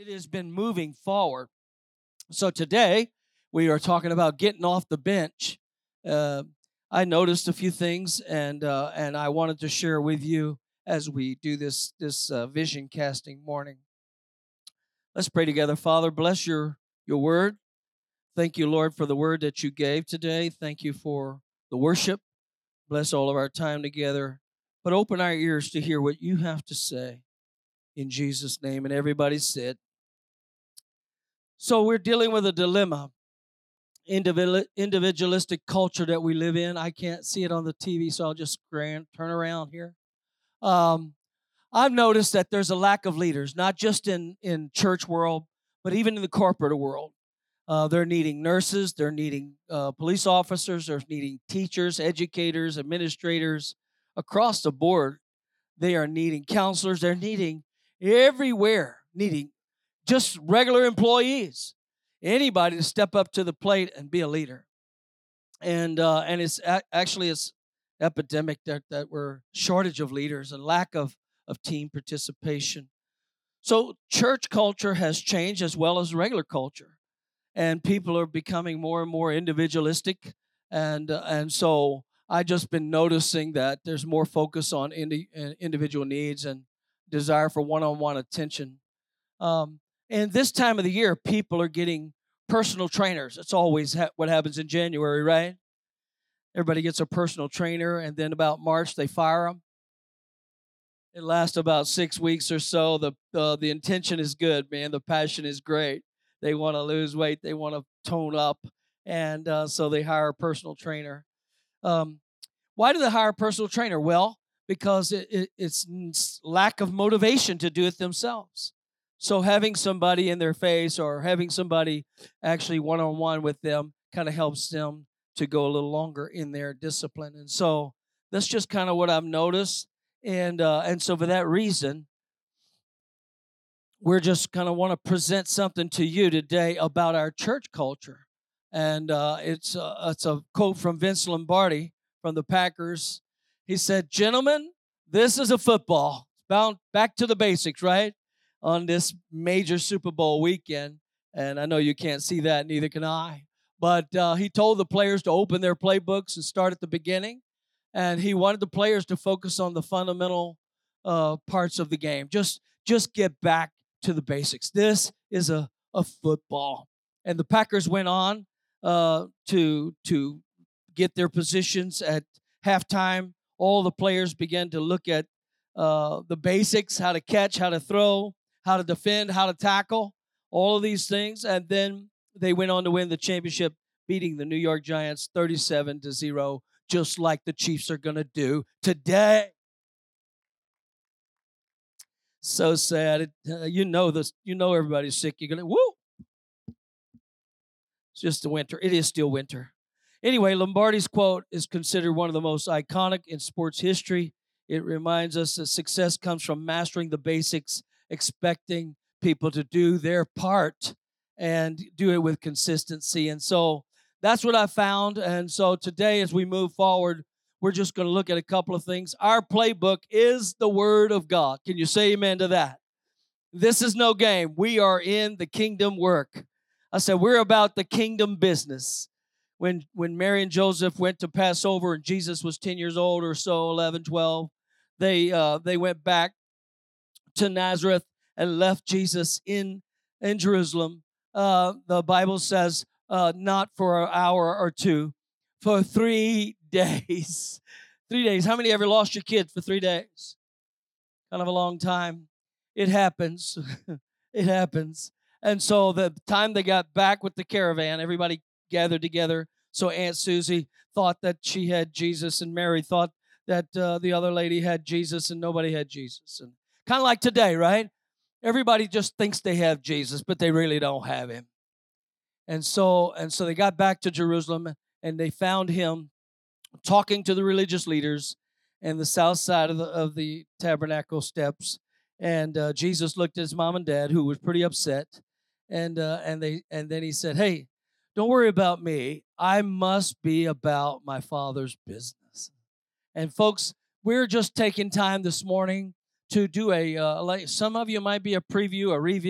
it has been moving forward. So today we are talking about getting off the bench. Uh, I noticed a few things, and I wanted to share with you as we do this vision casting morning. Let's pray together. Father, bless your word. Thank you, Lord, for the word that you gave today. Thank you for the worship. Bless all of our time together. But open our ears to hear what you have to say in Jesus' name. And everybody said. So we're dealing with a dilemma, individualistic culture that we live in. I can't see it on the TV, so I'll just turn around here. Um, I've noticed that there's a lack of leaders, not just in church world, but even in the corporate world. They're needing nurses, they're needing police officers, they're needing teachers, educators, administrators across the board. They are needing counselors. They're needing everywhere, needing just regular employees, anybody to step up to the plate and be a leader. And it's actually it's epidemic that we're shortage of leaders and lack of team participation. So church culture has changed as well as regular culture, and people are becoming more and more individualistic, and so I just been noticing that there's more focus on individual needs and desire for one-on-one attention. Um, and this time of the year, people are getting personal trainers. It's always what happens in January, right? Everybody gets a personal trainer, and then about March they fire them. It lasts about 6 weeks or so. The intention is good, man. The passion is great. They want to lose weight. They want to tone up, and so they hire a personal trainer. Um, why do they hire a personal trainer? Well, because it's lack of motivation to do it themselves. So having somebody in their face or having somebody actually one-on-one with them kind of helps them to go a little longer in their discipline. And so that's just kind of what I've noticed. And so for that reason, we're just kind of want to present something to you today about our church culture. And it's a quote from Vince Lombardi from the Packers. He said, "Gentlemen, this is a football. Bound back to the basics, right? On this major Super Bowl weekend." And I know you can't see that, neither can I. But he told the players to open their playbooks and start at the beginning. And he wanted the players to focus on the fundamental parts of the game. Just get back to the basics. This is a football. And the Packers went on to get their positions at halftime. All the players began to look at the basics, how to catch, how to throw, how to defend, how to tackle, all of these things. And then they went on to win the championship, beating the New York Giants 37-0, just like the Chiefs are going to do today. So sad. You know this. You know everybody's sick. You're going to, woo! It's just the winter. It is still winter. Anyway, Lombardi's quote is considered one of the most iconic in sports history. It reminds us that success comes from mastering the basics, expecting people to do their part and do it with consistency. And so that's what I found. And so today, as we move forward, we're just going to look at a couple of things. Our playbook is the Word of God. Can you say amen to that? This is no game. We are in the kingdom work. I said, we're about the kingdom business. When Mary and Joseph went to Passover and Jesus was 10 years old or so, 11, 12, they went back to Nazareth and left Jesus in Jerusalem. The Bible says not for an hour or two, for 3 days. 3 days. How many ever lost your kid for 3 days? Kind of a long time. It happens. It happens. And so the time they got back with the caravan, everybody gathered together. So Aunt Susie thought that she had Jesus, and Mary thought that the other lady had Jesus, and nobody had Jesus. And kind of like today, right? Everybody just thinks they have Jesus, but they really don't have him. And so they got back to Jerusalem, and they found him talking to the religious leaders in the south side of the tabernacle steps. And Jesus looked at his mom and dad, who was pretty upset, and then he said, "Hey, don't worry about me. I must be about my Father's business." And folks, we're just taking time this morning to do like some of you might be a preview, a review.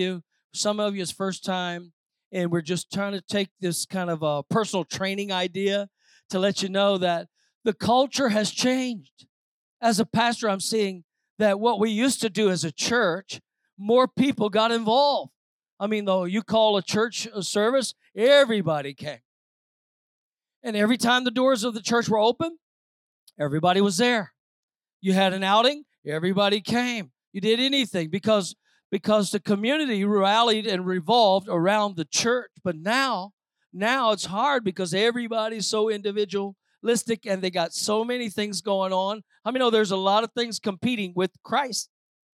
Some of you it's first time, and we're just trying to take this kind of a personal training idea to let you know that the culture has changed. As a pastor, I'm seeing that what we used to do as a church, more people got involved. I mean, though, you call a church service, everybody came. And every time the doors of the church were open, everybody was there. You had an outing, everybody came. You did anything because the community rallied and revolved around the church. But now it's hard because everybody's so individualistic and they got so many things going on. I mean, there's a lot of things competing with Christ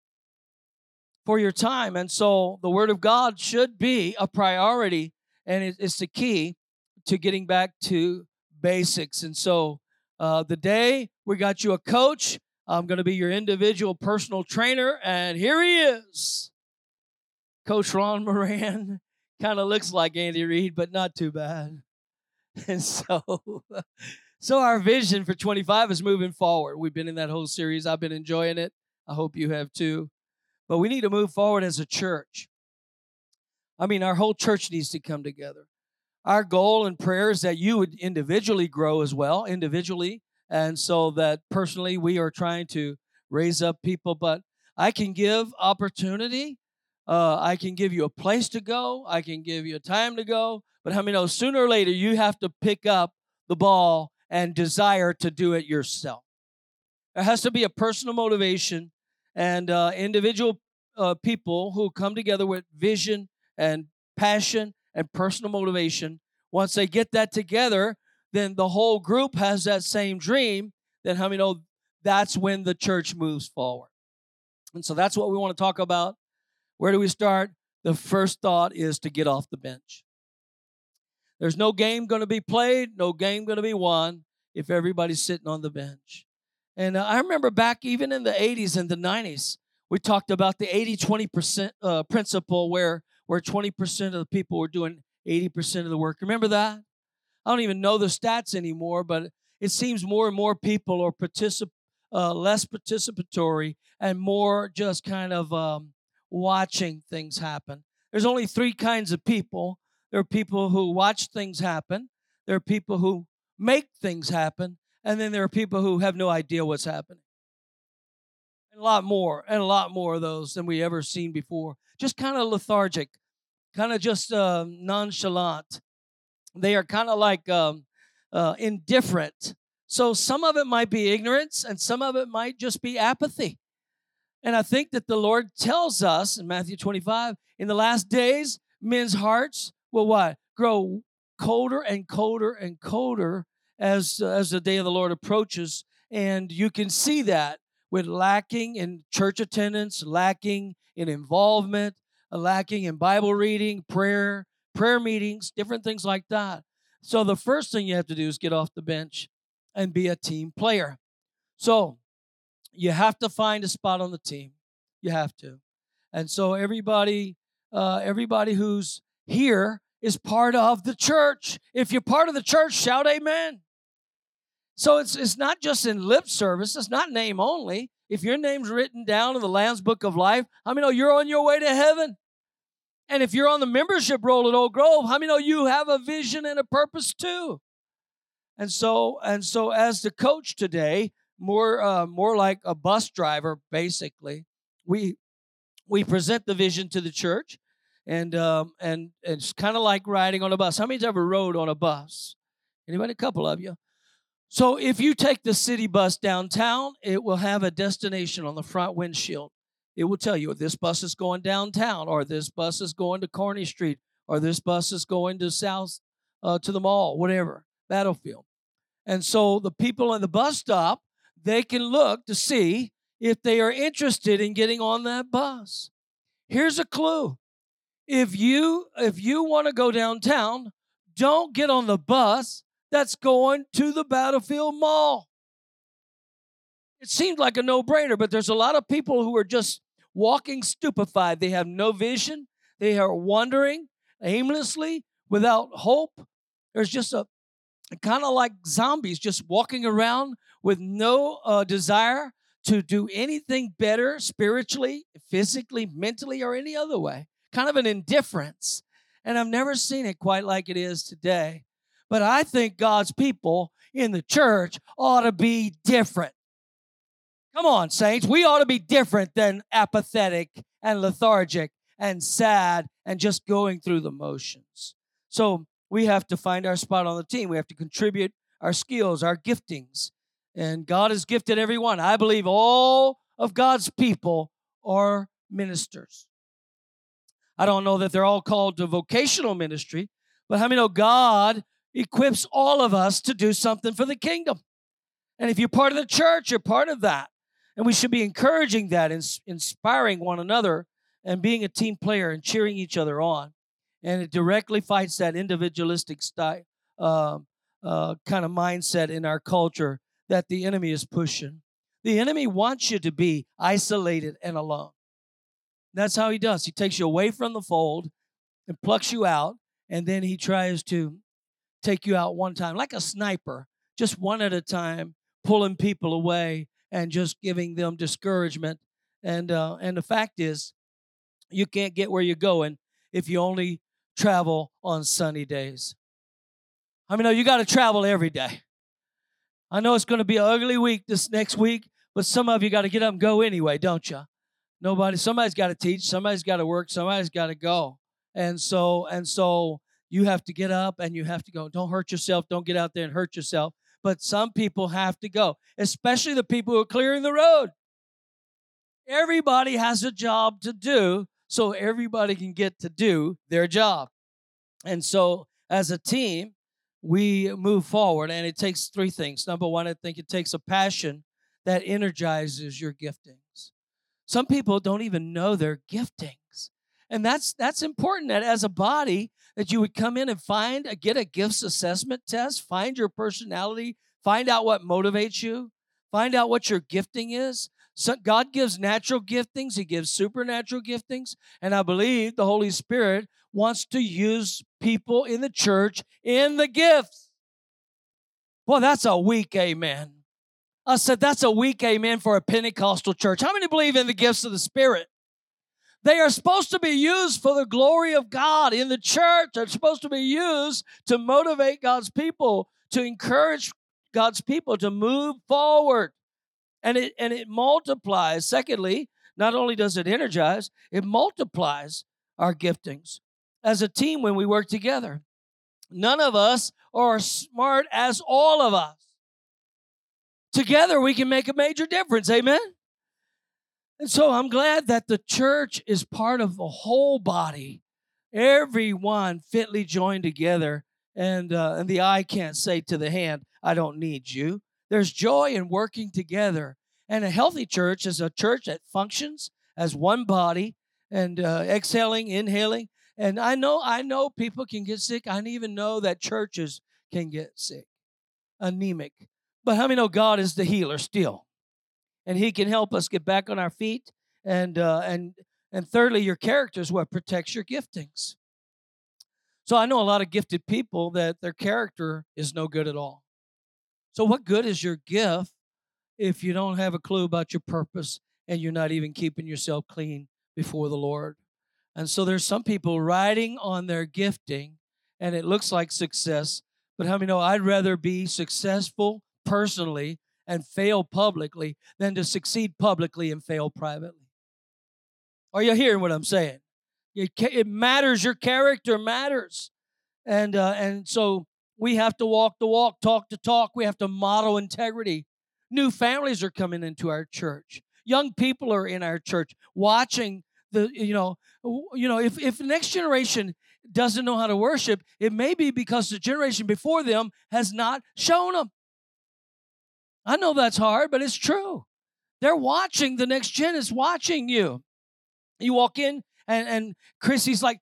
for your time. And so the Word of God should be a priority, and it's the key to getting back to basics. And so the day we got you a coach, I'm going to be your individual personal trainer, and here he is. Coach Ron Moran kind of looks like Andy Reid, but not too bad. And so our vision for 25 is moving forward. We've been in that whole series. I've been enjoying it. I hope you have too. But we need to move forward as a church. I mean, our whole church needs to come together. Our goal and prayer is that you would individually grow as well, individually. And so that personally we are trying to raise up people. But I can give opportunity. I can give you a place to go. I can give you a time to go. But how many know sooner or later you have to pick up the ball and desire to do it yourself? There has to be a personal motivation and individual people who come together with vision and passion and personal motivation. Once they get that together, then the whole group has that same dream. Then how many know that's when the church moves forward? And so that's what we want to talk about. Where do we start? The first thought is to get off the bench. There's no game going to be played, no game going to be won if everybody's sitting on the bench. And I remember back even in the 80s and the 90s, we talked about the 80-20% principle where 20% of the people were doing 80% of the work. Remember that? I don't even know the stats anymore, but it seems more and more people are less participatory and more just kind of watching things happen. There's only three kinds of people. There are people who watch things happen. There are people who make things happen. And then there are people who have no idea what's happening. And a lot more of those than we ever seen before. Just kind of lethargic, kind of just nonchalant. They are kind of like indifferent. So some of it might be ignorance, and some of it might just be apathy. And I think that the Lord tells us in Matthew 25, in the last days, men's hearts will what? Grow colder and colder and colder as the day of the Lord approaches. And you can see that with lacking in church attendance, lacking in involvement, lacking in Bible reading, prayer meetings, different things like that. So the first thing you have to do is get off the bench and be a team player. So you have to find a spot on the team. You have to. And so everybody who's here is part of the church. If you're part of the church, shout amen. So it's not just in lip service. It's not name only. If your name's written down in the Lamb's Book of Life, how many know you're on your way to heaven? And if you're on the membership roll at Oak Grove, how many know you have a vision and a purpose too? And so as the coach today, more like a bus driver, basically, we present the vision to the church, and it's kind of like riding on a bus. How many's ever rode on a bus? Anybody? A couple of you. So if you take the city bus downtown, it will have a destination on the front windshield. It will tell you this bus is going downtown, or this bus is going to Kearny Street, or this bus is going to south to the mall, whatever, Battlefield. And so the people at the bus stop, they can look to see if they are interested in getting on that bus. Here's a clue. If you want to go downtown, don't get on the bus that's going to the Battlefield Mall. It seems like a no-brainer, but there's a lot of people who are just walking stupefied. They have no vision. They are wandering aimlessly without hope. There's just a kind of like zombies just walking around with no desire to do anything better spiritually, physically, mentally, or any other way. kind of an indifference. And I've never seen it quite like it is today. But I think God's people in the church ought to be different. Come on, saints. We ought to be different than apathetic and lethargic and sad and just going through the motions. So we have to find our spot on the team. We have to contribute our skills, our giftings. And God has gifted everyone. I believe all of God's people are ministers. I don't know that they're all called to vocational ministry, but how many know God equips all of us to do something for the kingdom? And if you're part of the church, you're part of that. And we should be encouraging that, inspiring one another, and being a team player and cheering each other on. And it directly fights that individualistic style, kind of mindset in our culture that the enemy is pushing. The enemy wants you to be isolated and alone. That's how he does. He takes you away from the fold and plucks you out, and then he tries to take you out one time, like a sniper, just one at a time, pulling people away and just giving them discouragement. And the fact is, you can't get where you're going if you only travel on sunny days. I mean, you got to travel every day. I know it's going to be an ugly week this next week, but some of you got to get up and go anyway, don't you? Somebody's got to teach, somebody's got to work, somebody's got to go. And so you have to get up and you have to go. Don't hurt yourself. Don't get out there and hurt yourself. But some people have to go, especially the people who are clearing the road. Everybody has a job to do, so everybody can get to do their job. And so as a team, we move forward, and it takes three things. Number one, I think it takes a passion that energizes your giftings. Some people don't even know their giftings. And that's important, that as a body, that you would come in and get a gifts assessment test, find your personality, find out what motivates you, find out what your gifting is. So God gives natural giftings. He gives supernatural giftings. And I believe the Holy Spirit wants to use people in the church in the gifts. Boy, that's a weak amen. I said, that's a weak amen for a Pentecostal church. How many believe in the gifts of the Spirit? They are supposed to be used for the glory of God in the church. They're supposed to be used to motivate God's people, to encourage God's people to move forward. And it multiplies. Secondly, not only does it energize, it multiplies our giftings. As a team, when we work together, none of us are as smart as all of us. Together, we can make a major difference. Amen? And so I'm glad that the church is part of the whole body, everyone fitly joined together, and the eye can't say to the hand, I don't need you. There's joy in working together. And a healthy church is a church that functions as one body and exhaling, inhaling. And I know people can get sick. I even know that churches can get sick, anemic. But how many know God is the healer still? And He can help us get back on our feet. And thirdly, your character is what protects your giftings. So I know a lot of gifted people that their character is no good at all. So what good is your gift if you don't have a clue about your purpose and you're not even keeping yourself clean before the Lord? And so there's some people riding on their gifting, and it looks like success. But how many know I'd rather be successful personally and fail publicly than to succeed publicly and fail privately? Are you hearing what I'm saying? It matters. Your character matters. And so we have to walk the walk, talk the talk. We have to model integrity. New families are coming into our church. Young people are in our church watching if the next generation doesn't know how to worship, it may be because the generation before them has not shown them. I know that's hard, but it's true. They're watching. The next gen is watching you. You walk in, and Chrissy's like,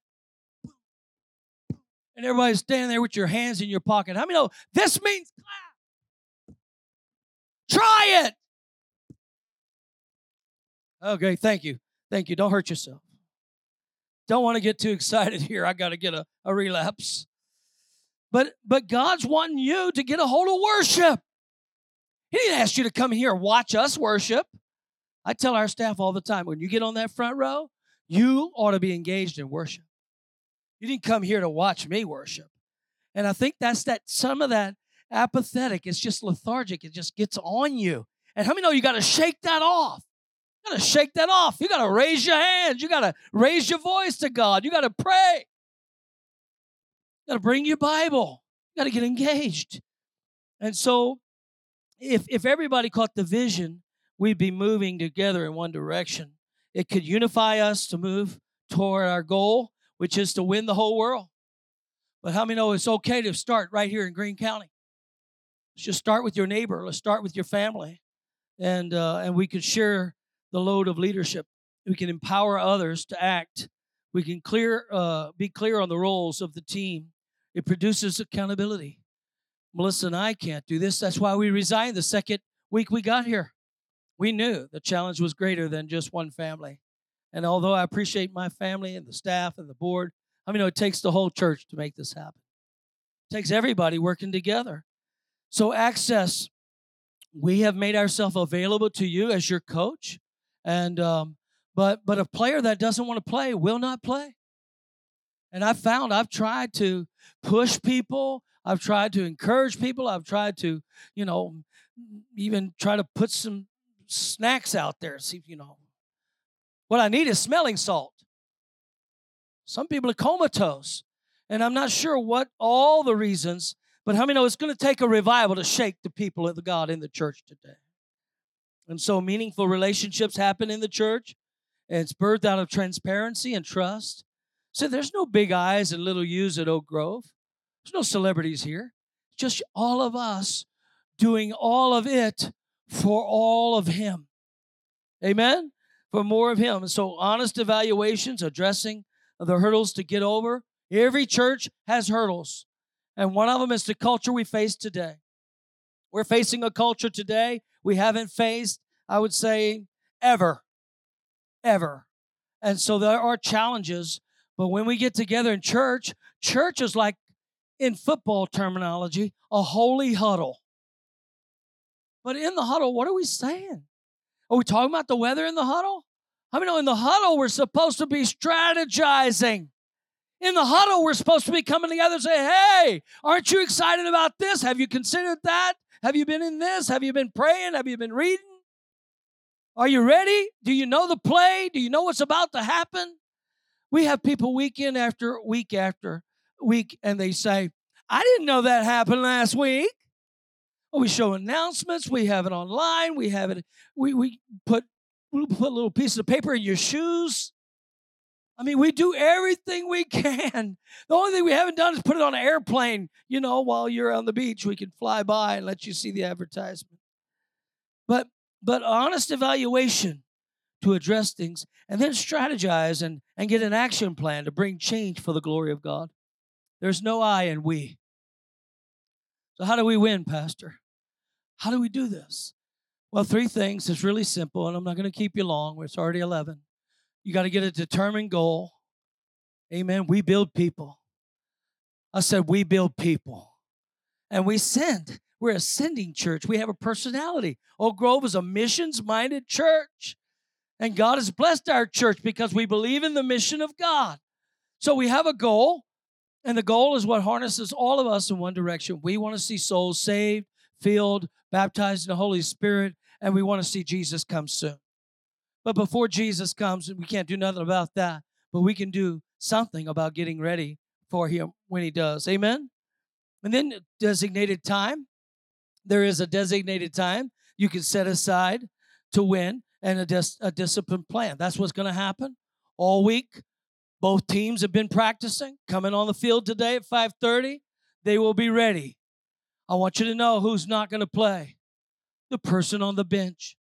and everybody's standing there with your hands in your pocket. How many know this means clap? Try it. Okay, thank you. Thank you. Don't hurt yourself. Don't want to get too excited here. I got to get a relapse. But God's wanting you to get a hold of worship. He didn't ask you to come here and watch us worship. I tell our staff all the time, when you get on that front row, You ought to be engaged in worship. You didn't come here to watch me worship. And I think that's that some of that apathetic. It's just lethargic. It just gets on you. And how many know you got to shake that off? You got to shake that off. You got to raise your hands. You got to raise your voice to God. You got to pray. You got to bring your Bible. You got to get engaged. And so if everybody caught the vision, we'd be moving together in one direction. It could unify us to move toward our goal, which is to win the whole world. But how many know it's okay to start right here in Greene County? Let's just start with your neighbor. Let's start with your family. And we could share the load of leadership. We can empower others to act. We can be clear on the roles of the team. It produces accountability. Melissa and I can't do this. That's why we resigned the second week we got here. We knew the challenge was greater than just one family. And although I appreciate my family and the staff and the board, I mean, it takes the whole church to make this happen. It takes everybody working together. So access, we have made ourselves available to you as your coach. And but a player that doesn't want to play will not play. And I've tried to push people. I've tried to encourage people. I've tried to, even try to put some snacks out there. See, what I need is smelling salt. Some people are comatose. And I'm not sure what all the reasons, but how many know it's going to take a revival to shake the people of the God in the church today? And so meaningful relationships happen in the church, and it's birthed out of transparency and trust. So there's no big I's and little U's at Oak Grove. There's no celebrities here. It's just all of us doing all of it for all of Him. Amen? For more of Him. And so honest evaluations, addressing the hurdles to get over. Every church has hurdles. And one of them is the culture we face today. We're facing a culture today we haven't faced, I would say, ever. And so there are challenges. But when we get together in church, church is like, in football terminology, a holy huddle. But in the huddle, what are we saying? Are we talking about the weather in the huddle? I mean, in the huddle, we're supposed to be strategizing. In the huddle, we're supposed to be coming together and say, hey, aren't you excited about this? Have you considered that? Have you been in this? Have you been praying? Have you been reading? Are you ready? Do you know the play? Do you know what's about to happen? We have people week after week, and they say, I didn't know that happened last week. Well, we show announcements. We have it online. We have it. We put little pieces of paper in your shoes. I mean, we do everything we can. The only thing we haven't done is put it on an airplane. While you're on the beach, we can fly by and let you see the advertisement. But honest evaluation to address things, and then strategize and get an action plan to bring change for the glory of God. There's no I in we. So how do we win, Pastor? How do we do this? Well, 3 things. It's really simple, and I'm not going to keep you long. It's already 11. You got to get a determined goal. Amen. We build people. I said we build people. And we send. We're a sending church. We have a personality. Oak Grove is a missions-minded church. And God has blessed our church because we believe in the mission of God. So we have a goal, and the goal is what harnesses all of us in one direction. We want to see souls saved, filled, baptized in the Holy Spirit, and we want to see Jesus come soon. But before Jesus comes, we can't do nothing about that, but we can do something about getting ready for Him when He does. Amen? And then designated time. There is a designated time you can set aside to win, and a disciplined plan. That's what's going to happen all week. Both teams have been practicing, coming on the field today at 5:30. They will be ready. I want you to know who's not going to play. The person on the bench.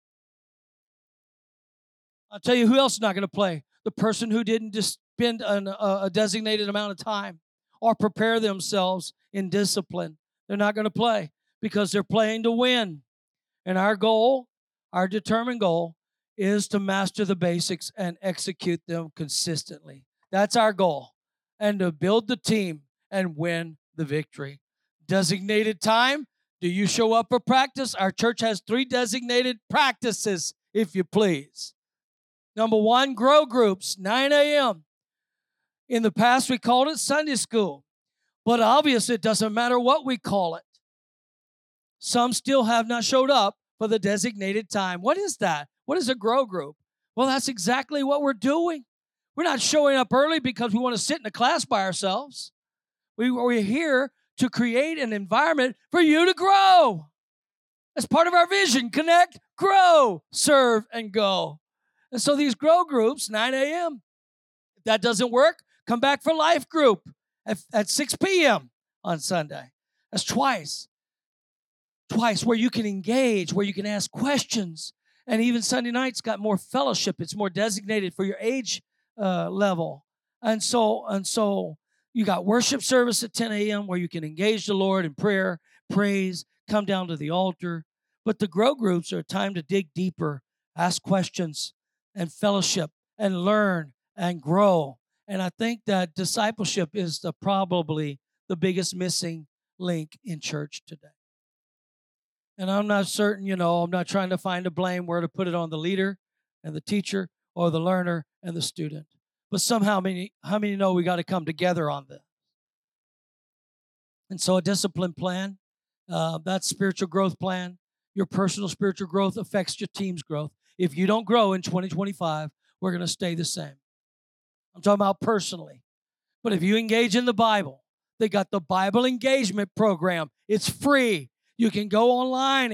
I'll tell you who else is not going to play. The person who didn't just spend a designated amount of time or prepare themselves in discipline. They're not going to play because they're playing to win. And our goal, our determined goal, is to master the basics and execute them consistently. That's our goal. And to build the team and win the victory. Designated time. Do you show up for practice? Our church has 3 designated practices, if you please. Number one, grow groups, 9 a.m. In the past, we called it Sunday school. But obviously, it doesn't matter what we call it. Some still have not showed up for the designated time. What is that? What is a grow group? Well, that's exactly what we're doing. We're not showing up early because we want to sit in a class by ourselves. We're here to create an environment for you to grow. That's part of our vision. Connect, grow, serve, and go. And so these grow groups, 9 a.m. If that doesn't work, come back for life group at 6 p.m. on Sunday. That's twice where you can engage, where you can ask questions. And even Sunday night's got more fellowship. It's more designated for your age level. And so you got worship service at 10 a.m. where you can engage the Lord in prayer, praise, come down to the altar. But the grow groups are a time to dig deeper, ask questions, and fellowship, and learn and grow. And I think that discipleship is probably the biggest missing link in church today. And I'm not certain, I'm not trying to find a blame where to put it on the leader and the teacher or the learner and the student. But somehow, how many know we got to come together on this? And so a discipline plan, that spiritual growth plan, your personal spiritual growth affects your team's growth. If you don't grow in 2025, we're going to stay the same. I'm talking about personally. But if you engage in the Bible, they got the Bible engagement program. It's free. You can go online,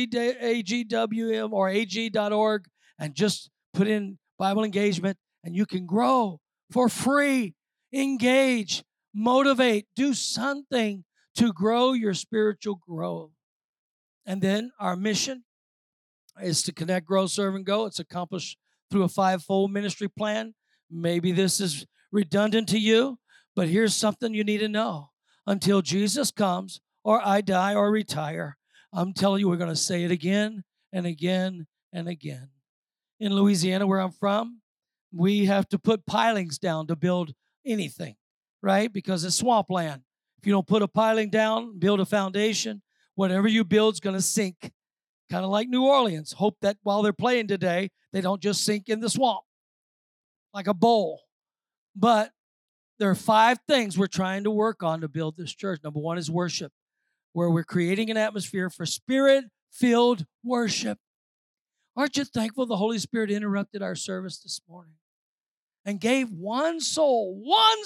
AGWM or AG.org, and just put in Bible engagement, and you can grow for free. Engage, motivate, do something to grow your spiritual growth. And then our mission is to connect, grow, serve, and go. It's accomplished through a fivefold ministry plan. Maybe this is redundant to you, but here's something you need to know. Until Jesus comes, or I die or retire, I'm telling you, we're going to say it again and again and again. In Louisiana, where I'm from, we have to put pilings down to build anything, right? Because it's swampland. If you don't put a piling down, build a foundation, whatever you build is going to sink. Kind of like New Orleans. Hope that while they're playing today, they don't just sink in the swamp like a bowl. But there are 5 things we're trying to work on to build this church. Number 1 is worship, where we're creating an atmosphere for spirit-filled worship. Aren't you thankful the Holy Spirit interrupted our service this morning and gave one soul,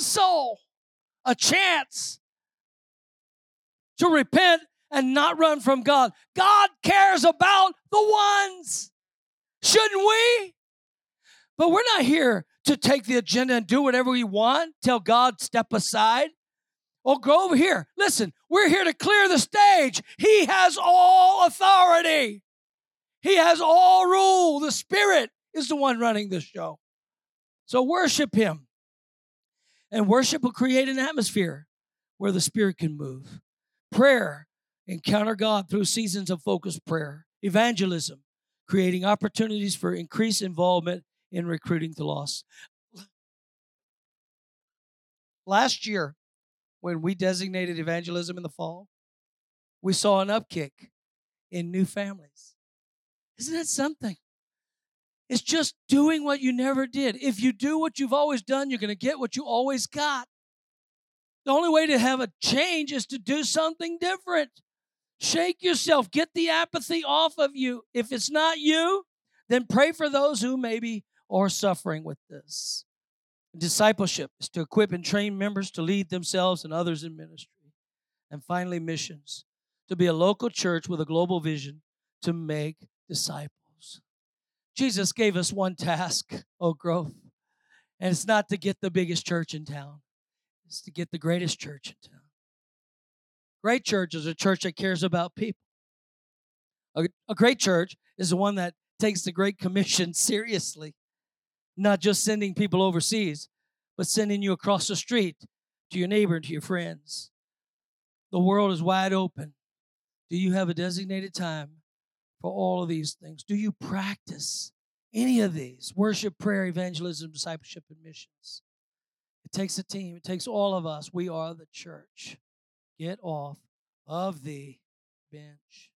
a chance to repent and not run from God? God cares about the ones. Shouldn't we? But we're not here to take the agenda and do whatever we want, tell God step aside. Oh, go over here. Listen, we're here to clear the stage. He has all authority. He has all rule. The Spirit is the one running the show. So worship Him. And worship will create an atmosphere where the Spirit can move. Prayer, encounter God through seasons of focused prayer. Evangelism, creating opportunities for increased involvement in recruiting the lost. Last year, when we designated evangelism in the fall, we saw an upkick in new families. Isn't that something? It's just doing what you never did. If you do what you've always done, you're going to get what you always got. The only way to have a change is to do something different. Shake yourself. Get the apathy off of you. If it's not you, then pray for those who maybe are suffering with this. Discipleship is to equip and train members to lead themselves and others in ministry. And finally, missions, to be a local church with a global vision to make disciples. Jesus gave us one task, Oak Grove, and it's not to get the biggest church in town. It's to get the greatest church in town. Great church is a church that cares about people. A great church is the one that takes the Great Commission seriously, not just sending people overseas, but sending you across the street to your neighbor and to your friends. The world is wide open. Do you have a designated time for all of these things? Do you practice any of these? Worship, prayer, evangelism, discipleship, and missions. It takes a team. It takes all of us. We are the church. Get off of the bench.